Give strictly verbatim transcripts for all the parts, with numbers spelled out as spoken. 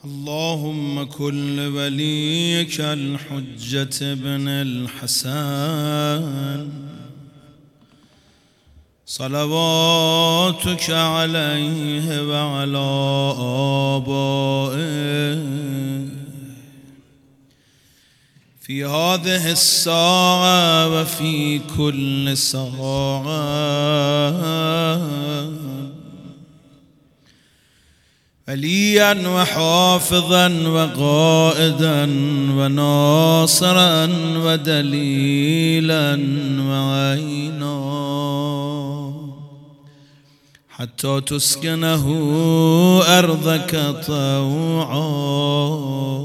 اللهم كن لوليك الحجة بن الحسن صلواتك عليه وعلى آبائه في هذه الساعة وفي كل ساعة وليا وحافظا وقائدا وناصرا ودليلا وعينا حتى تسكنه أرضك طوعا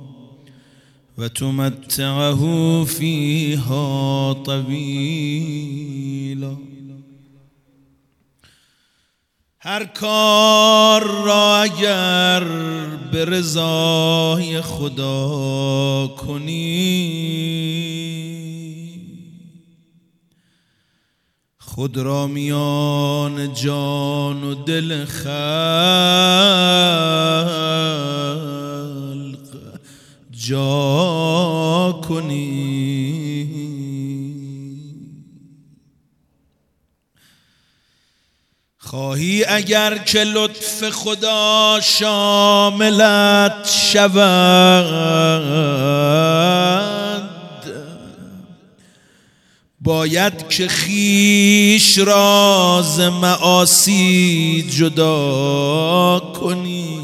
وتمتعه فيها طويلا. هر کار را اگر به رضای خدا کنی خود را میان جان و دل خلق جا کنی. خواهی اگر که لطف خدا شاملت شود باید که خویش را ز معاصی جدا کنی.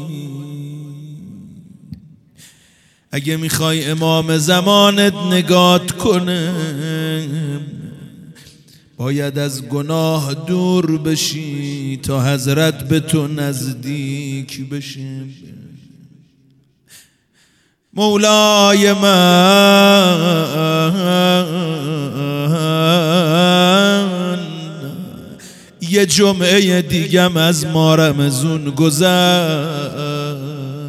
اگه میخوای امام زمانت نگات کنه باید از گناه دور بشی تا حضرت به تو نزدیک بشه. مولای من یه جمعه دیگم از ما رمضون گذشت،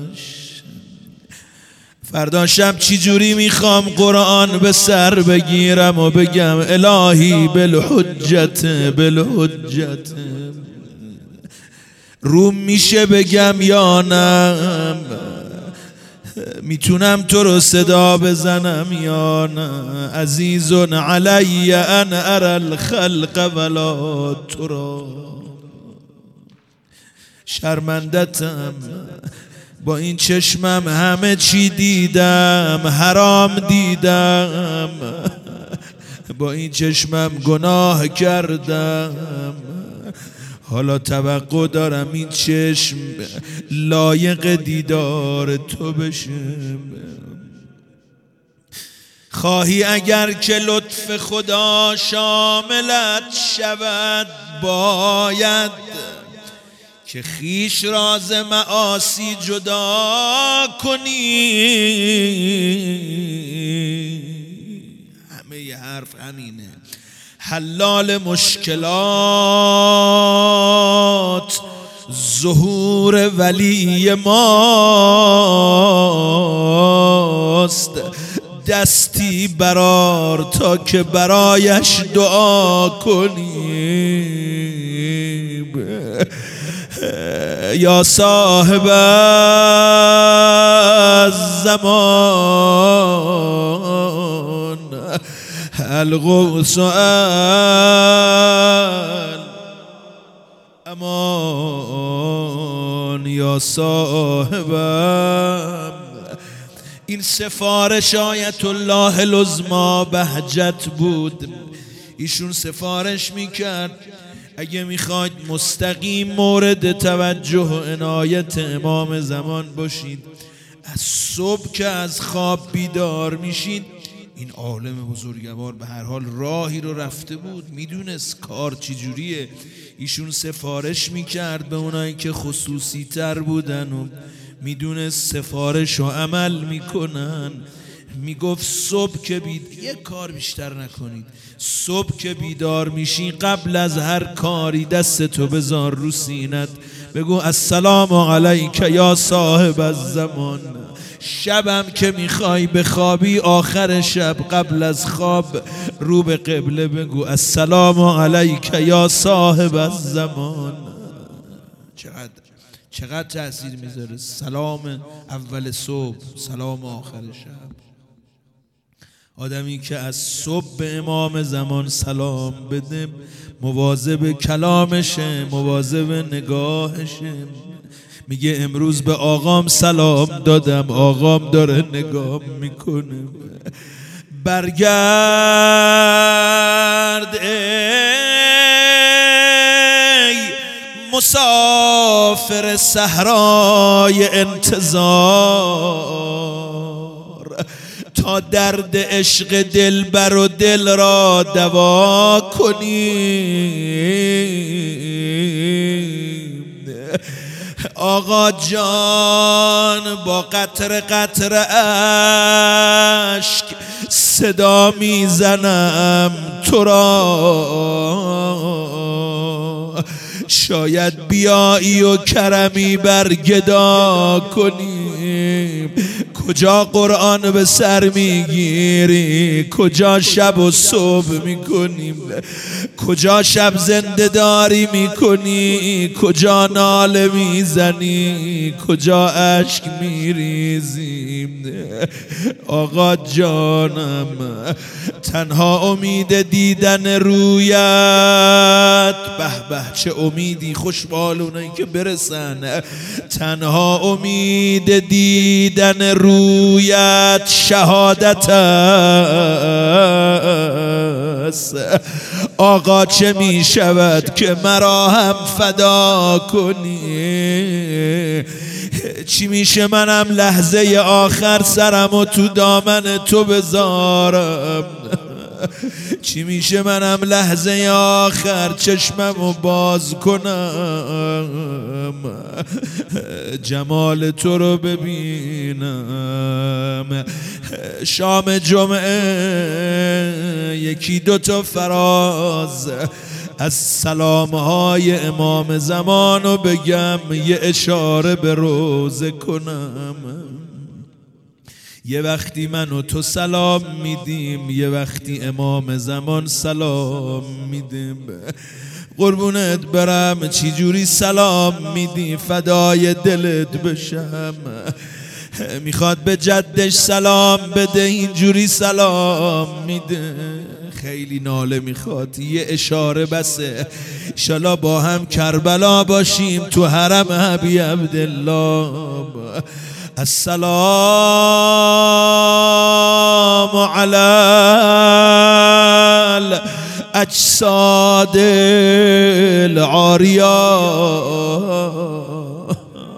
فردا شب چی جوری میخوام قرآن به سر بگیرم و بگم الهی بالحجت بالحجت. روم میشه بگم یا نه؟ میتونم تو رو صدا بزنم یا نه؟ عزیز علی ان ارى الخلق ولا ترى. شرمندتم با این چشمم همه چی دیدم، حرام دیدم، با این چشمم گناه کردم، حالا توقع دارم این چشم لایق دیدار تو بشه. خواهی اگر که لطف خدا شاملت شود باید که خویش را ز معاصی جدا کنی. همه ی حرف همینه. حلال مشکلات ظهور ولی ماست، دستی برار تا که برایش دعا کنیم. یا صاحب الزمان الغوث امان. یا صاحبم این سفارش آیت الله العظمی بهجت بود. ایشون سفارش میکرد اگه میخواید مستقیم مورد توجه و عنایت امام زمان باشید، از صبح که از خواب بیدار میشید، این عالم بزرگوار به هر حال راهی رو رفته بود، میدونست کار چجوریه. ایشون سفارش میکرد به اونایی که خصوصی تر بودن و میدونست سفارش و عمل میکنن. میگفت صبح که بید یک کار بیشتر نکنید، صبح که بیدار میشی قبل از هر کاری دستتو بذار رو سینت، بگو السلام علیک یا صاحب الزمان. شبم که میخوای بخوابی آخر شب قبل از خواب رو به قبله بگو السلام علیک یا صاحب الزمان. چقدر چقدر تأثیر میذاره. سلام اول صبح، سلام آخر شب. آدمی که از صبح به امام زمان سلام بده مواظب کلامشه، مواظب نگاهشه. میگه امروز به آقام سلام دادم، آقام داره نگاه میکنه. برگرد ای مسافر صحرای انتظار، تا درد عشق دلبر و دل را دوا کنیم. آقا جان با قطر قطر اشک صدا میزنم تو را، شاید بیایی و کرمی برگدا کنیم. کجا قرآن به سر میگیری، کجا شب و صبح میکنیم، کجا شب زنده داری میکنی، کجا ناله میزنی، کجا اشک میریزیم. آقا جانم تنها امید دیدن رویت، به به چه امیدی، خوشبال اونایی که برسن. تنها امید دیدن رویت شهادت است. آقا چه می شود که مرا هم فدا کنی؟ چی میشه منم لحظه آخر سرم و تو دامن تو بذارم؟ چی میشه منم لحظه آخر چشممو باز کنم، جمال تو رو ببینم؟ شام جمعه یکی دوتا فراز از سلامهای امام زمانو بگم، یه اشاره به روزه کنم. یه وقتی من و تو سلام میدیم، یه وقتی امام زمان سلام میدیم. قربونت برم چی جوری سلام میدی، فدای دلت بشم. میخواد به جدش سلام بده، اینجوری سلام میده. خیلی ناله میخواد، یه اشاره بسه. انشالله با هم کربلا باشیم تو حرم ابی عبدالله. السلام علی الاجساد العاریه.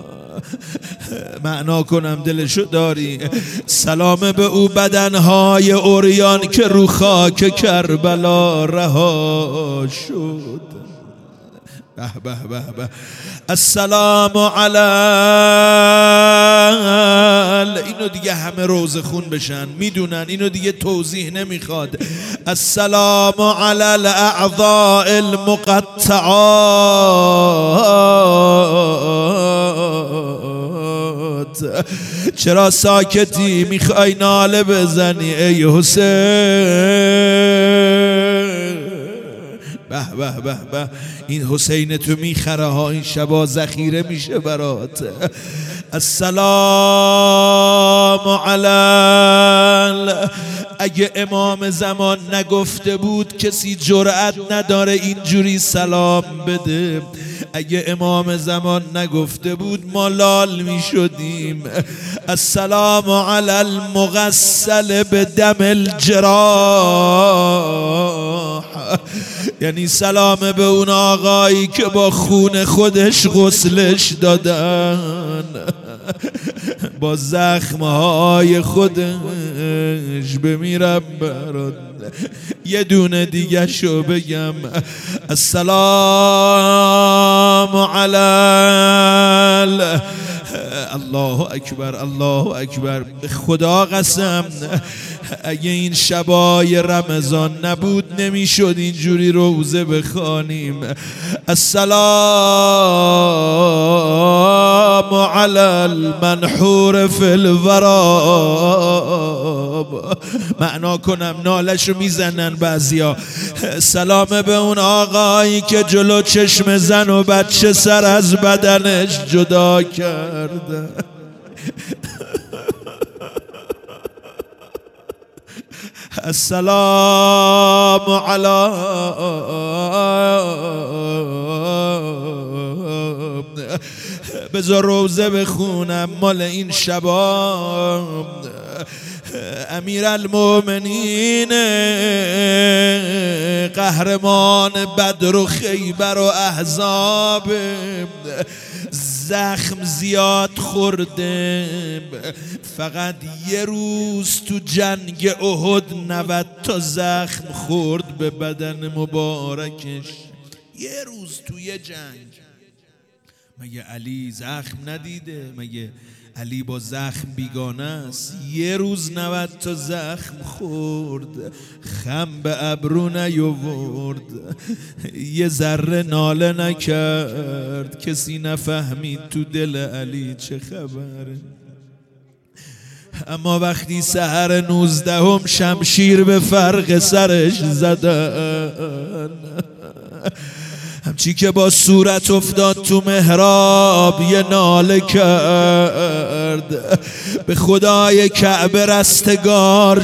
معنا کنم دلشو داری. سلام به او بدنهای عریان که رو خاک کربلا رها شد. به به به به. السلام علی، اینو دیگه همه روزه خون بشن میدونن، اینو دیگه توضیح نمیخواد. السلام علی الاعضاء المقطعات. چرا ساکتی، میخوای ناله بزنی ای حسین؟ به به به به. این حسین تو میخره ها، این شبا ذخیره میشه برات. السلام علی، اگه امام زمان نگفته بود کسی جرأت نداره اینجوری سلام بده. اگه امام زمان نگفته بود ما لال می شدیم. السلام علی المغسل بدم الجراح، یعنی سلام به اون آقایی که با خون خودش غسلش دادن، با زخمهای خودش بمیرم برات. یه دونه دیگه شو بگم. السلام علی، الله اکبر الله اکبر. به خدا قسم اگه این شبای رمضان نبود نمیشد اینجوری روزه بخوانیم. السلام علی المنحور فی الورا، معنا کنم نالشو میزنن بعضیا. سلام به اون آقایی که جلو چشم زن و بچه سر از بدنش جدا کرده. السلام علی بذار روزه بخونم مال این شباب. امیر المومنین قهرمان بدر و خیبر و احزاب، زخم زیاد خورده، فقط یه روز تو جنگ احد نود تا زخم خورد به بدن مبارکش. یه روز توی جنگ. مگه علی زخم ندیده؟ مگه علی با زخم بیگانه است؟ یه روز نود تا زخم خورد، خم به ابرو نیاورد، یه ذره ناله نکرد، کسی نفهمید تو دل علی چه خبره. اما وقتی سحر نوزدهم شمشیر به فرق سرش زدن، همچی که با صورت افتاد تو محراب یه ناله کرد، به خدای کعبه رستگار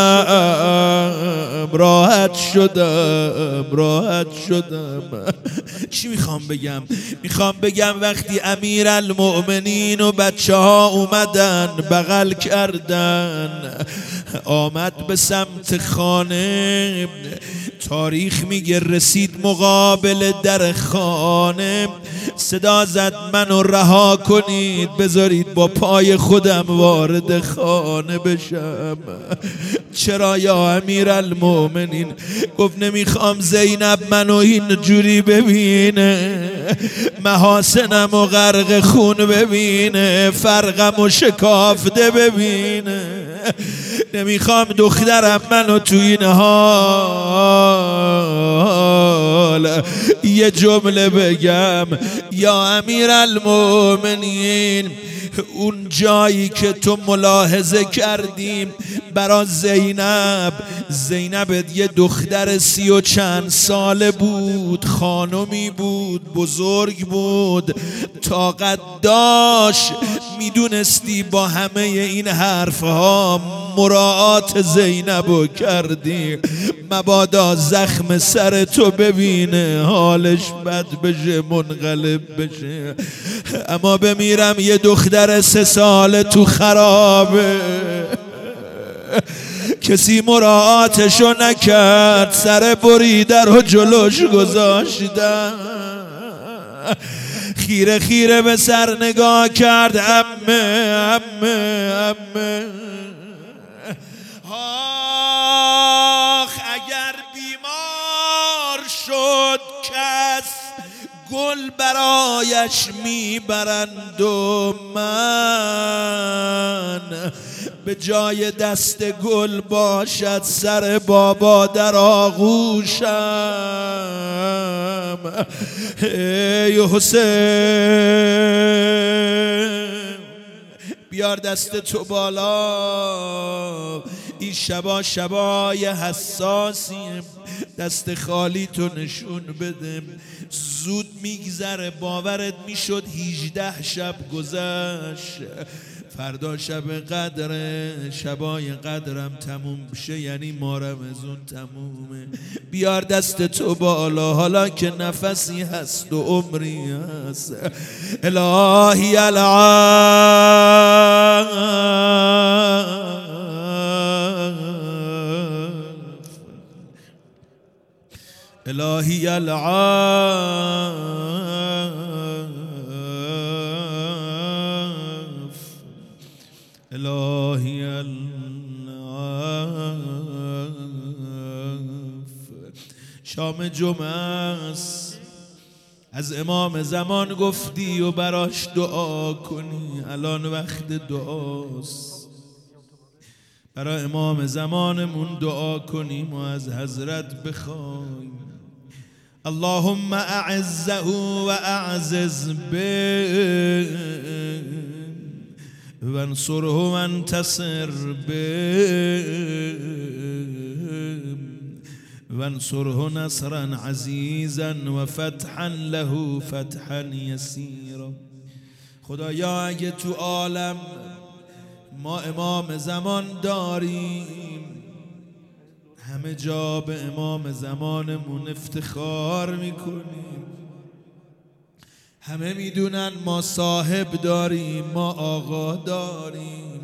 شدم، راحت شدم، راحت شدم. چی میخوام بگم؟ میخوام بگم وقتی امیر المؤمنین و بچه ها اومدن بغل کردن، آمد به سمت خانه، تاریخ میگه رسید مقابل در خانه، صدا زد منو رها کنید، بذارید با پای خودم وارد خانه بشم. چرا یا امیر المؤمنین؟ گفت نمیخوام زینب منو اینجوری ببینه، محاسنم و غرق خون ببینه، فرقم و شکافته ببینه، نمیخوام دخترم منو تو این حال. یه جمله بگم یا امیر المؤمنین، اون جایی که تو ملاحظه کردیم برا زینب، زینب یه دختر سی و چند ساله بود، خانمی بود، بزرگ بود، طاقت داشت، میدونستی با همه این حرفها مراعات زینبو کردی، مبادا زخم سر تو ببینه حالش بد بشه، منقلب بشه. اما بمیرم یه دختر سه ساله تو خرابه، کسی مراعاتشو نکرد، سر بریده رو جلوش گذاشتن، خیره خیره به سر نگاه کرد، عمه عمه عمه. آخ اگر بیمار شد کس، گل برایش میبرند و من به جای دست گل باشد سر بابا در آغوشم. ای حسین بیار دست تو بالا، این شبا شبای حساسیم، دست خالی تو نشون بده. زود میگذره، باورت میشد هیجده شب گذشت، فردا شب قدره، شبای قدرم تموم بشه یعنی ماه رمضان تمومه. بیار دست تو بالا حالا که نفسی هست و عمری هست. الهی العفو، الهی العفو، الهی العفو. شام جمعه است، از امام زمان گفتی و براش دعا کنی، الان وقت دعاست. برای امام زمانمون دعا کنیم و از حضرت بخوایم. اللهم اعزه و اعزز به، وانصره وانتصر به وانصره نصرا عزیزا و فتحا له فتحا یسیرا. خدایا اگه تو عالم ما امام زمان داریم، همه جا به امام زمانمون افتخار میکنیم، همه میدونن ما صاحب داریم، ما آقا داریم.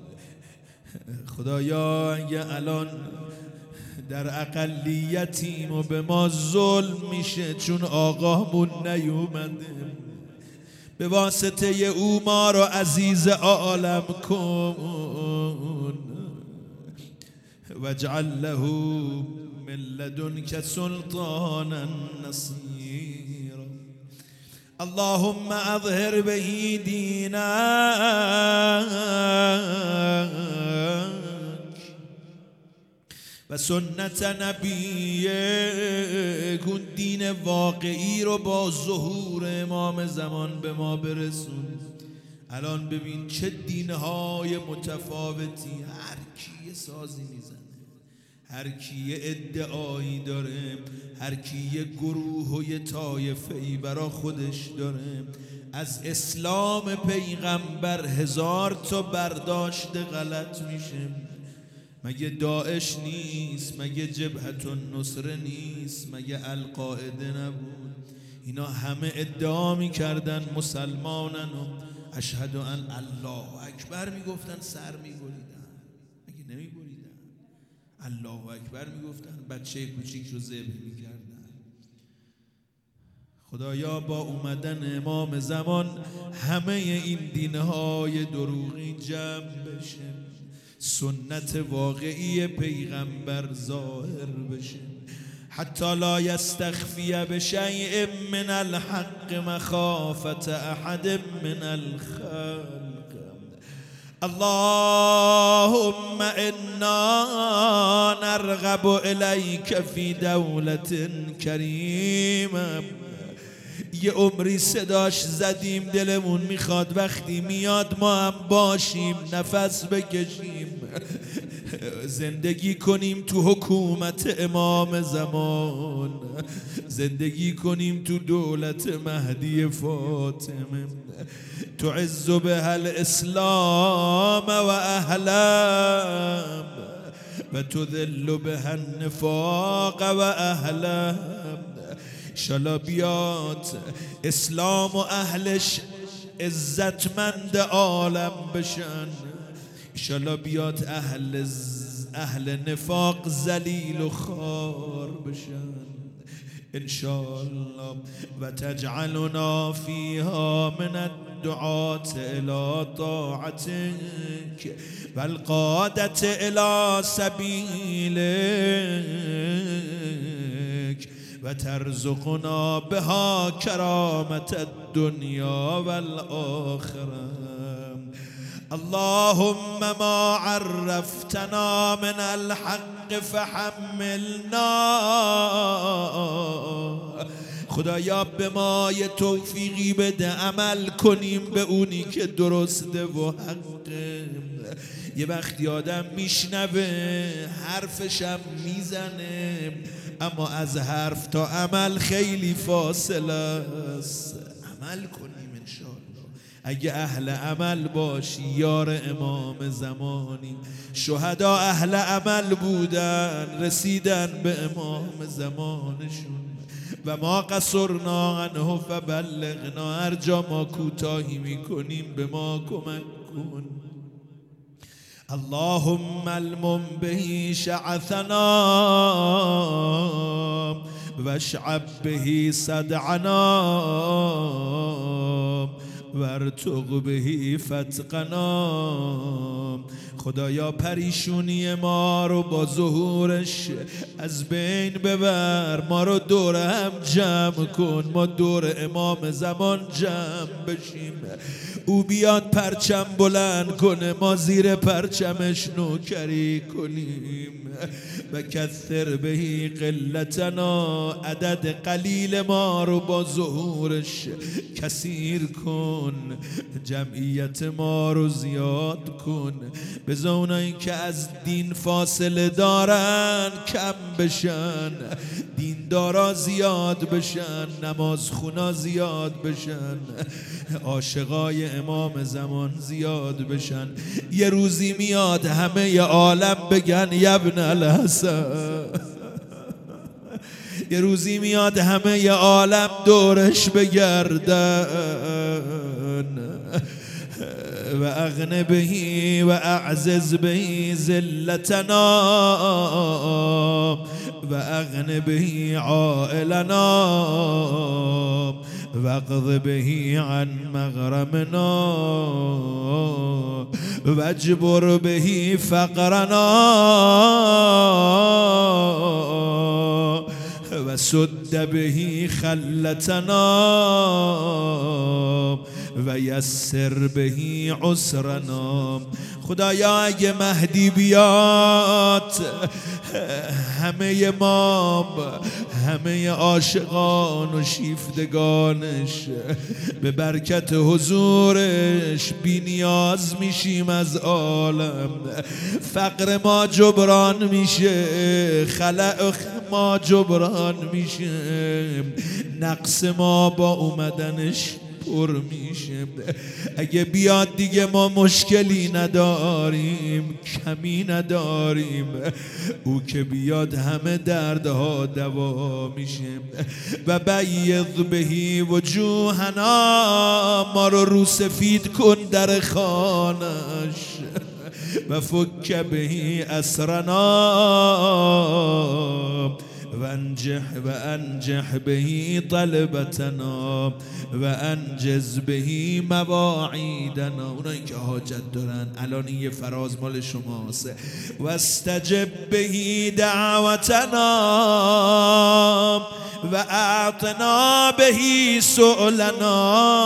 خدایا اگه الان در اقلیتیم و به ما ظلم میشه چون آقامون نیومده، به واسطه او ما رو عزیز عالم کن. واجعل له من لدنك سلطانا نصيرا. اللهم اظهر به دینک و سنت نبیک. اون دین واقعی رو با ظهور امام زمان به ما برسون. الان ببین چه دینهای متفاوتی، هر کی یه سازی میزنه، هر کی یه ادعایی داره، هر کی یه گروه و یه طایفه‌ای برا خودش داره. از اسلام پیغمبر هزار تا برداشت غلط میشه. مگه داعش نیست؟ مگه جبهت النصره نیست؟ مگه القاعده نبود؟ اینا همه ادعا میکردن مسلمانن و اشهد ان الله اکبر میگفتن، سر میبریدن. مگه نمیبریدن؟ الله اکبر میگفتن، بچه کوچیک رو ذبح میکردن. خدایا با اومدن امام زمان همه این دینهای دروغی جمع بشه، سنت واقعی پیغمبر ظاهر بشه. حتی لا یستخفی بشیء من الحق مخافة احد من الخلق. اللهم انا نرغب الیک فی دولة کریمه. یه عمری صداش زدیم، دلمون میخواد وقتی میاد ما هم باشیم، نفس بکشیم، زندگی کنیم تو حکومت امام زمان، زندگی کنیم تو دولت مهدی فاطمه. تعز بها الاسلام و اهلم و تذل بها النفاق و اهلم. انشالله بیاد اسلام و اهلش عزتمند عالم بشن، انشالله بیاد اهل اهل نفاق ذلیل و خوار بشن انشالله. و تجعلنا فیها من الدعاة الى طاعتك و القادة الى سبیلک و ترزقنا بها کرامت الدنیا والآخرة. اللهم ما عرفتنا من الحق فحملنا. خدایا به ما یه توفیقی بده عمل کنیم به اونی که درسته و حقه. یه وقتی آدم میشنوه حرفشم میزنه، اما از حرف تا عمل خیلی فاصله است. عمل کنیم انشاءالله. اگه اهل عمل باشی یار امام زمانی. شهدا اهل عمل بودن، رسیدن به امام زمانشون. و ما قصرنا عنه فبلغنا. هر جا ما کوتاهی میکنیم به ما کمک کن. اللهم المم به شعثنا واشعب به صدعنا وارتق به فتقنا. خدایا پریشونی ما رو با ظهورش از بین ببر، ما رو دور هم جمع کن، ما دور امام زمان جمع بشیم. او بیاد پرچم بلند کنه، ما زیر پرچمش نوکری کنیم. و کثر بهی قلتنا. عدد قلیل ما رو با ظهورش کثیر کن. کن، جمعیت ما رو زیاد کن، بذار اونایی که از دین فاصله دارن کم بشن، دین دارا زیاد بشن، نماز خونا زیاد بشن، عاشقای امام زمان زیاد بشن. یه روزی میاد همه ی عالم بگن یبن الحسن، یه روزی میاد همه ی عالم دورش بگردن، و اغن بهی و اعزز بهی ذلتنا و اغن بهی عائلنا واقض بهی عن مغرمنا واجبر بهی فقرنا و سد بهی خلتنا و یسر بهی عسرنا. خدایا اگه مهدی بیاد همه ما، همه عاشقان و شیفتگانش به برکت حضورش بی نیاز میشیم از عالم، فقر ما جبران میشه، خلق ما جبران میشه، نقص ما با اومدنش پر میشه. اگه بیاد دیگه ما مشکلی نداریم، کمی نداریم، او که بیاد همه دردها دوا میشه. و بیض بهی وجوهنا، ما رو رو سفید کن در خانش، و فک بهی اسرنا و انجح و انجح بهی طلبتنا و انجز بهی مواعیدنا. اونایی که حاجت دارن الان یه فراز مال شماست. و استجب بهی دعوتنا و اعطنا بهی سؤلنا.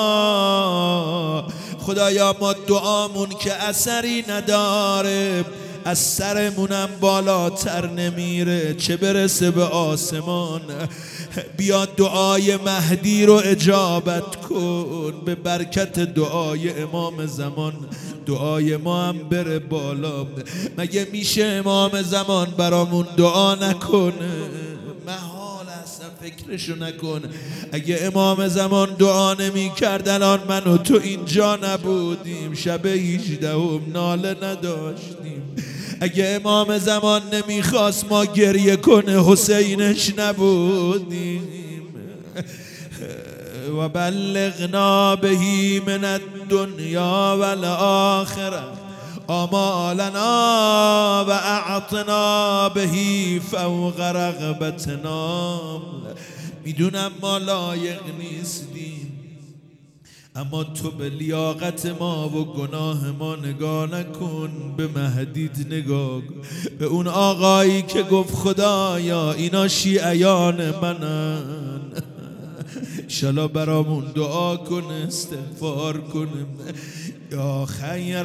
خدایا ما دعامون که اثری نداره، از سرمونم بالاتر نمیره، چه برسه به آسمان. بیا دعای مهدی رو اجابت کن، به برکت دعای امام زمان دعای ما هم بره بالا. مگه میشه امام زمان برامون دعا نکنه؟ محال اصلا فکرشو نکن. اگه امام زمان دعا نمی کرد الان من و تو اینجا نبودیم، شب هجدهم ناله نداشتیم. اگه امام زمان نمیخواست ما گریه کنه حسینش نبودیم. و بلغنا بهی من الدنیا والآخره آمالنا و اعطنا بهی فوق رغبتنا. میدونم ما لایق نیستیم، اما تو به لیاقت ما و گناه ما نگاه نکن، به مهدیت نگاه کن، به اون آقایی که گفت خدایا اینا شیعیان منن، انشالله برامون دعا کن، استغفار کن. یا خیر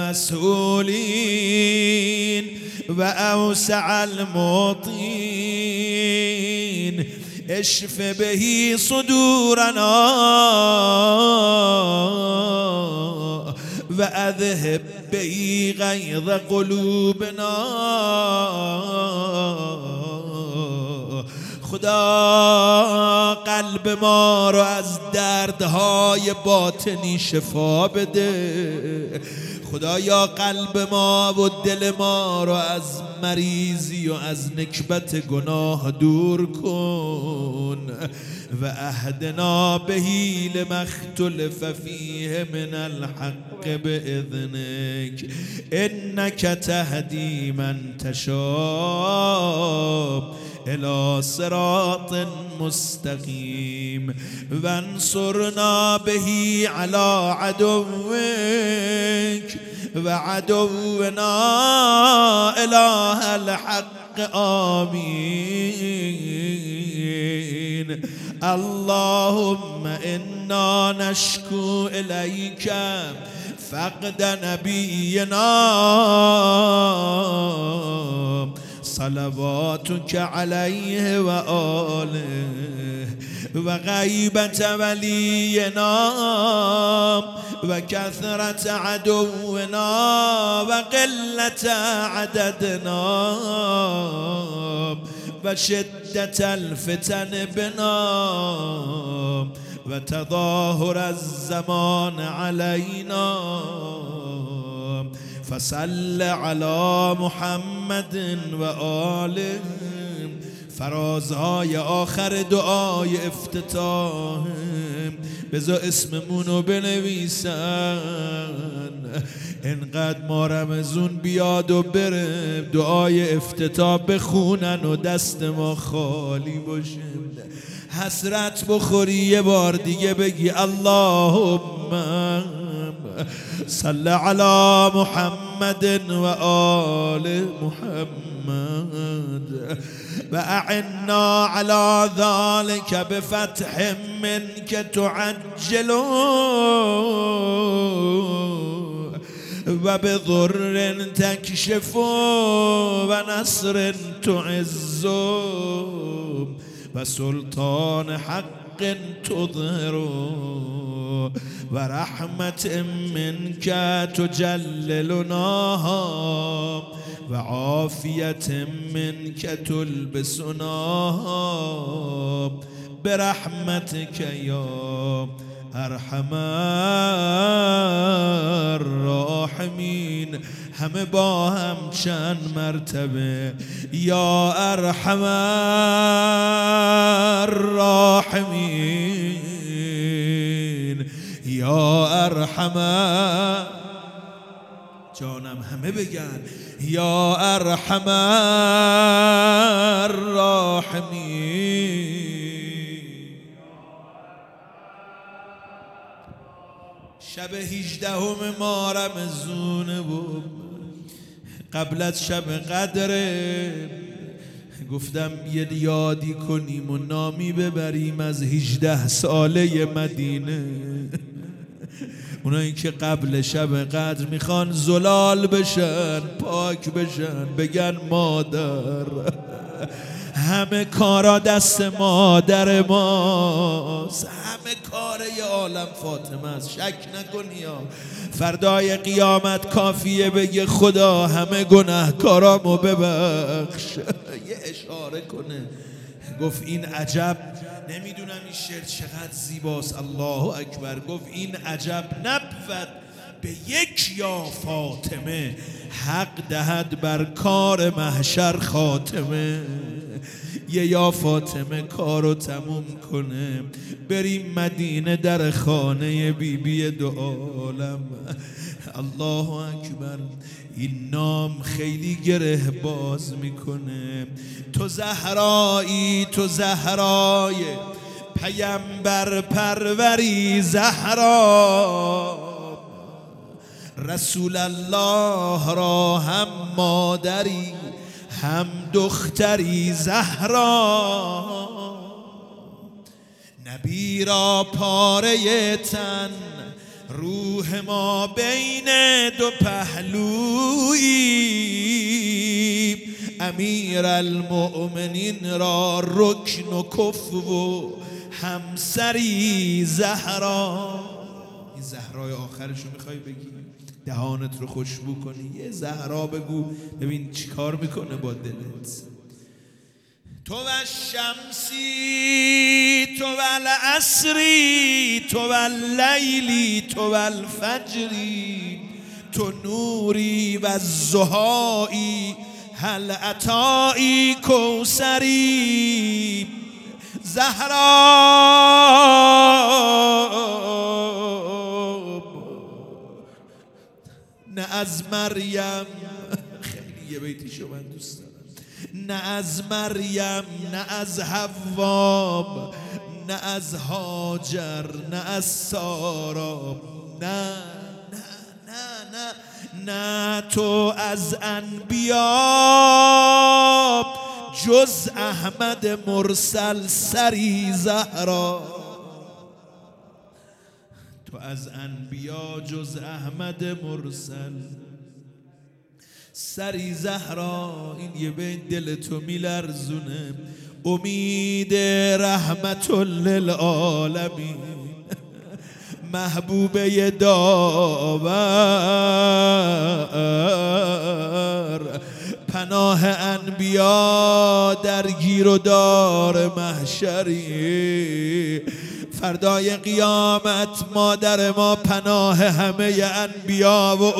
المسئولین و اوسع المعطین اشف بهی صدورنا و اذهب بهی غیظ قلوبنا. خدا قلب ما رو از دردهای باطنی شفا بده. خدایا قلب ما و دل ما رو از مریضی و از نکبت گناه دور کن. و اهدنا بهی لما اختلف فیه من الحق باذنک انک تهدی من تشاء الى صراط مستقیم وانصرنا بهی علی عدوک و عدونا اله الحق آمین. اللهم انا نشکو الیک فقد نبینا صلواتك علیه و آله و غیبت ولینا و کثرت عدونا و قلت عددنا و شدت الفتن بنا و تظاهر الزمان علینا فصل علی محمد و آله. فرازهای آخر دعای افتتاح بذار اسممونو بنویسن، انقدر ما رمزون بیاد و بره دعای افتتاح بخونن و دست ما خالی باشه. حسرت بخوری یه بار دیگه بگی اللهم صل علی محمد و آل محمد و اعنا علی ذلك بفتح منك تعجل و بضر تکشف و نصر تعز و سلطان حق تظهر و رحمت منك تجللناها و عافیت منك تلبسناها برحمتك یا ارحم الراحمین. همه با هم چند مرتبه یا ارحم الراحمین یا ارحم، جانم همه بگن یا ارحم الراحمین. شب هجدهم ما رمضونه و قبل از شب قدره، گفتم یه یادی کنیم و نامی ببریم از هجده ساله مدینه. اونایی که قبل شب قدر میخوان زلال بشن، پاک بشن، بگن مادر همه کارا دست مادر ماست، همه کار یه عالم فاطمه است. شک نکنی یا فردای قیامت کافیه بگه خدا همه گناهکارامو ببخش. یه اشاره کنه گفت این عجب، نمیدونم این شعر چقدر زیباست، الله اکبر. گفت این عجب نبود به یک یا فاطمه، حق دهد بر کار محشر خاتمه. یه یا فاطمه کارو تموم کنه، بریم مدینه در خانه بی بی دو عالم. الله اکبر. این نام خیلی گره باز میکنه. تو زهرایی، تو زهرای پیامبر پروری زهرا، رسول الله را هم مادری هم دختری زهرا، نبی را پاره تن روح ما بین دو پهلویی، امیر المؤمنین را رکن و کف و همسری زهرا. این زهرای آخرشو میخوای بگی؟ دهانت رو خوشبو کنی یه زهرا بگو ببین چی کار میکنه با دلت. تو و شمسی، تو و العصری، تو و اللیلی، تو و الفجری، تو نوری و الضحایی، هل عطایی کوثری زهرا. نه از مریم، خیلی یه بیتیشو من دوست دارم، نه از مریم، نه از حوا، نه از هاجر، نه از سارا، نه نه نه نه نه تو از انبیا جز احمد مرسل سری زهرا. تو از انبیا جز احمد مرسل سری زهرا. این یه بین دل تو میلرزونه. امید رحمت للعالمین، محبوبه داور، پناه انبیا در گیر و دار محشری. فردای قیامت مادر ما پناه همه انبیا و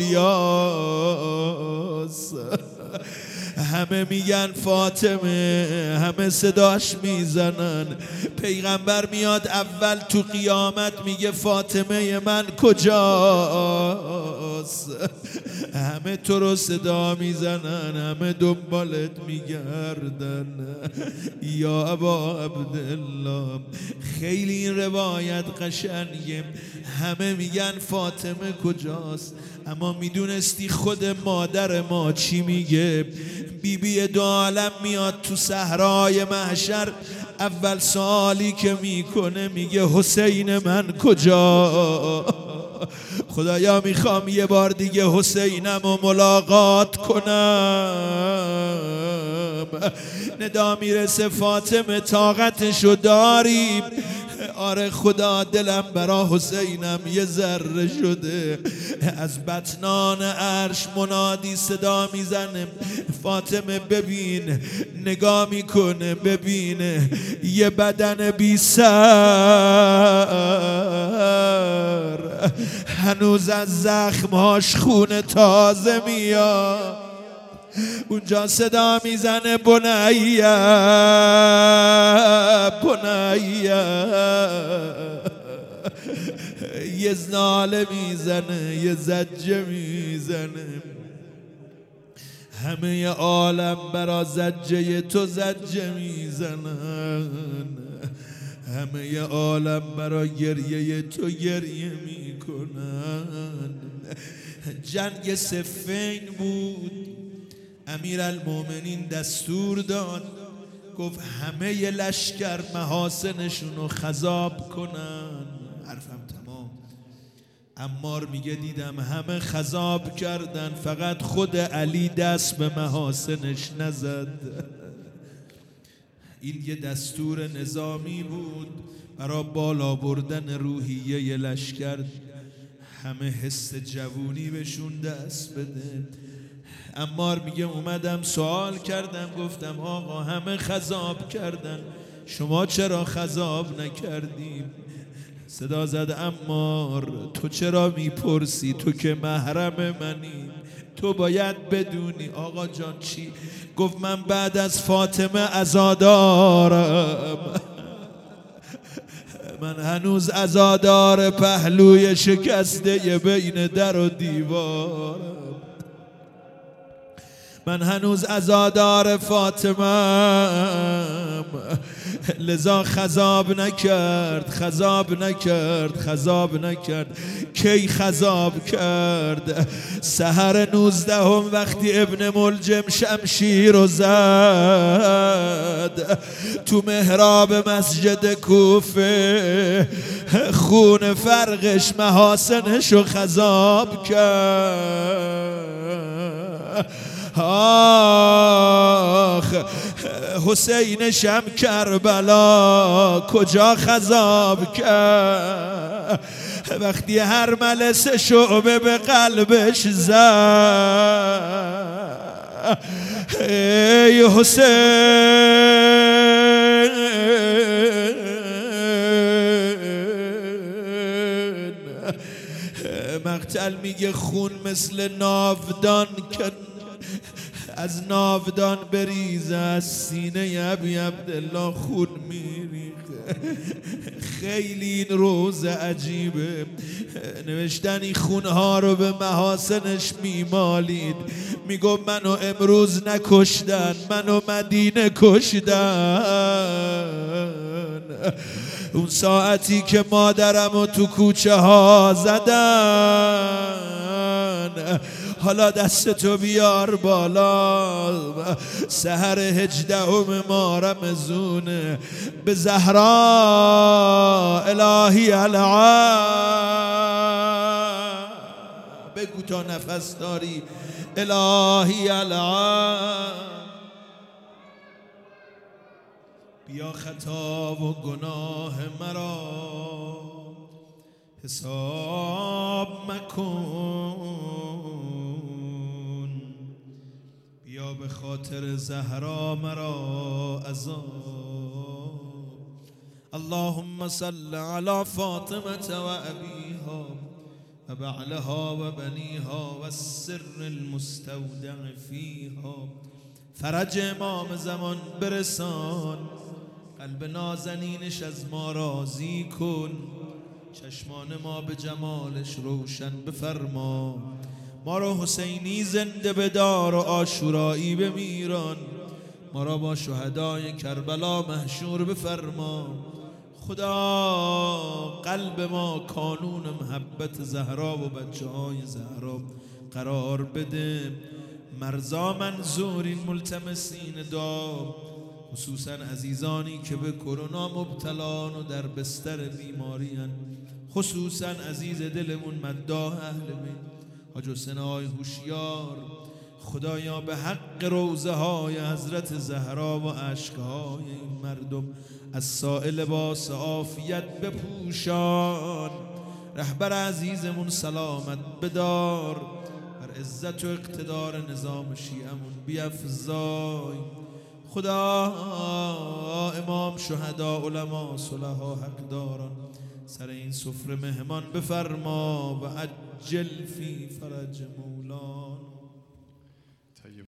اولیاست. همه میگن فاطمه، همه صداش میزنن. پیغمبر میاد اول تو قیامت میگه فاطمه من کجاست؟ همه تو رو صدا میزنن، همه دنبالت میگردن یا ابا عبدالله. خیلی این روایت قشنگه. همه میگن فاطمه کجاست، اما میدونستی خود مادر ما چی میگه؟ بیبی دو عالم میاد تو صحرای محشر، اول سوالی که میکنه میگه حسین من کجا؟ خدایا میخوام یه بار دیگه حسینم رو ملاقات کنم. ندا میرسه فاطمه طاقتشو داری؟ آره خدا دلم برا حسینم یه ذره شده. از بطنان عرش منادی صدا میزنه فاطمه ببین، نگاه میکنه ببینه یه بدن بی سر، هنوز از زخمهاش خون تازه میاد. اونجا صدا میزنه بنیه بنیه، یه ناله میزنه یه زجه میزنه. همه عالم برا زجه تو زجه میزنن، همه عالم برا گریه تو گریه میکنن. جنگ صفین بود، امیرالمومنین دستور داد، گفت همه لشکر محاسنشون رو خضاب کنن. حرفم تمام. عمار میگه دیدم همه خضاب کردن، فقط خود علی دست به محاسنش نزد. این یه دستور نظامی بود برای بالا بردن روحیه لشکر. همه حس جوونی بهشون دست بده. عمار میگه اومدم سوال کردم، گفتم آقا همه خضاب کردن، شما چرا خضاب نکردیم؟ صدا زد عمار تو چرا میپرسی؟ تو که محرم منی، تو باید بدونی. آقا جان چی؟ گفت من بعد از فاطمه عزادارم، من هنوز عزادار پهلوی شکسته بین در و دیوارم، من هنوز عزادار فاطمه‌ام. لذا خضاب نکرد خضاب نکرد خضاب نکرد. کی خضاب کرد؟ سحر نوزدهم وقتی ابن ملجم شمشیر رو زد تو محراب مسجد کوفه، خون فرقش محاسنش رو خضاب کرد. آخ حسین شم کربلا کجا خضاب کرد؟ وقتی هر ملس شعبه به قلبش زد. ای حسین مقتل میگه خون مثل ناودان کن، از ناودان بریزه، از سینه ابی عبدالله خون میریخه. خیلی این روز عجیبه. نوشتن این خونها رو به محاسنش میمالید. میگو منو امروز نکشتن، منو مدینه کشتن. اون ساعتی که مادرمو تو کوچه ها زدن، حالا دستتو بیار بالا. سحر هجدهم ماه رمضونه به زهرا الهی العام. بگو تا نفس داری الهی العام. بیا خطا و گناه مرا حساب مکن، بیا به خاطر زهرا مرا عذاب. اللهم صل على فاطمة و ابیها و بعلها و بنیها و السر المستودع فیها. فرج امام زمان برسان، قلب نازنینش از ما راضی کن، چشمان ما به جمالش روشن بفرما. ما را حسینی زنده بدار و عاشورایی بمیران، ما را با شهدای کربلا محشور بفرما. خدا قلب ما کانون محبت زهرا و بچه های زهرا قرار بده. مرزا منظورین ملتمسین دعا، خصوصا عزیزانی که به کرونا مبتلان و در بستر بیمارین، خصوصا عزیز دلمون مداح اهل بیت حاج حسین آقای هوشیار. خدایا به حق روضه های حضرت زهرا و اشکهای این مردم از سائل لباس عافیت بپوشان. رهبر عزیزمون سلامت بدار، بر عزت و اقتدار نظام شیعمون بیفزای. خدا امام شهدا علما صلحا حق داران سر این سفره مهمان بفرما و عجل فی فرج مولانا.